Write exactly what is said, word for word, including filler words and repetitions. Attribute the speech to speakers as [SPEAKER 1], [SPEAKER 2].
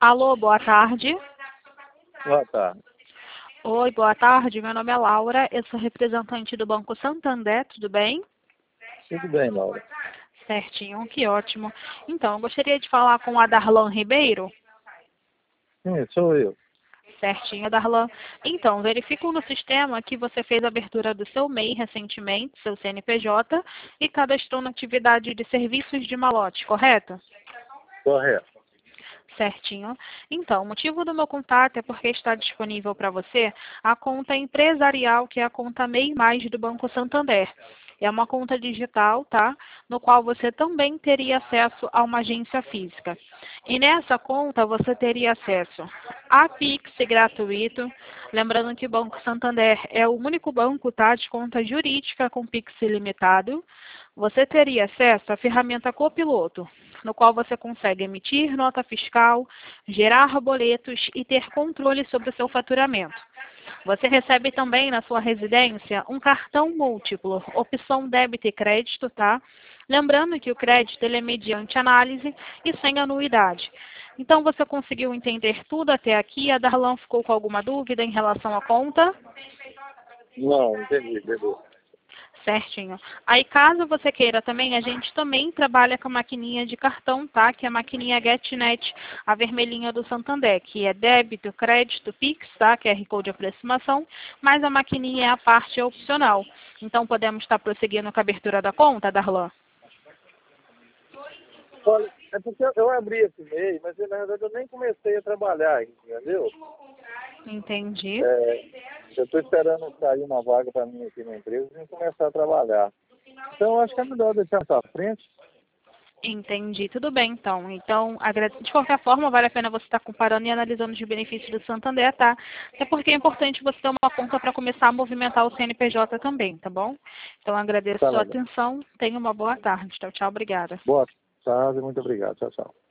[SPEAKER 1] Alô, boa tarde.
[SPEAKER 2] Boa tarde.
[SPEAKER 1] Oi, boa tarde. Meu nome é Laura, eu sou representante do Banco Santander, tudo bem?
[SPEAKER 2] Tudo bem, Laura.
[SPEAKER 1] Certinho, que ótimo. Então, eu gostaria de falar com a Darlan Ribeiro.
[SPEAKER 2] Sim, sou eu.
[SPEAKER 1] Certinho, Darlan. Então, verifico no sistema que você fez a abertura do seu M E I recentemente, seu C N P J, e cadastrou na atividade de serviços de malote, correto?
[SPEAKER 2] Correto.
[SPEAKER 1] Certinho. Então, o motivo do meu contato é porque está disponível para você a conta empresarial, que é a conta M E I Mais do Banco Santander. É uma conta digital, tá? No qual você também teria acesso a uma agência física. E nessa conta você teria acesso a Pix gratuito. Lembrando que o Banco Santander é o único banco, tá, de conta jurídica com Pix ilimitado. Você teria acesso à ferramenta Copiloto, no qual você consegue emitir nota fiscal, gerar boletos e ter controle sobre o seu faturamento. Você recebe também na sua residência um cartão múltiplo, opção débito e crédito, tá? Lembrando que o crédito ele é mediante análise e sem anuidade. Então, você conseguiu entender tudo até aqui? A Darlan ficou com alguma dúvida em relação à conta?
[SPEAKER 2] Não, entendi, entendi.
[SPEAKER 1] Certinho. Aí, caso você queira também, a gente também trabalha com a maquininha de cartão, tá? Que é a maquininha GetNet, a vermelhinha do Santander, que é débito, crédito, Pix, tá? Q R Code de aproximação, mas a maquininha é a parte opcional. Então, podemos estar prosseguindo com a abertura da conta, Darlan?
[SPEAKER 2] Olha, é porque eu abri esse e-mail, mas na verdade eu nem comecei a trabalhar, entendeu?
[SPEAKER 1] Entendi.
[SPEAKER 2] É, eu estou esperando sair uma vaga para mim aqui na empresa e começar a trabalhar. Então, eu acho que é melhor deixar para frente.
[SPEAKER 1] Entendi, tudo bem então. Então, agrade- de qualquer forma, vale a pena você estar comparando e analisando os benefícios do Santander, tá? Até porque é importante você ter uma conta para começar a movimentar o C N P J também, tá bom? Então, agradeço a
[SPEAKER 2] Tá
[SPEAKER 1] sua
[SPEAKER 2] legal.
[SPEAKER 1] atenção. Tenha uma boa tarde. Tchau, tchau. Obrigada.
[SPEAKER 2] Boa tarde, muito obrigado. Tchau, tchau.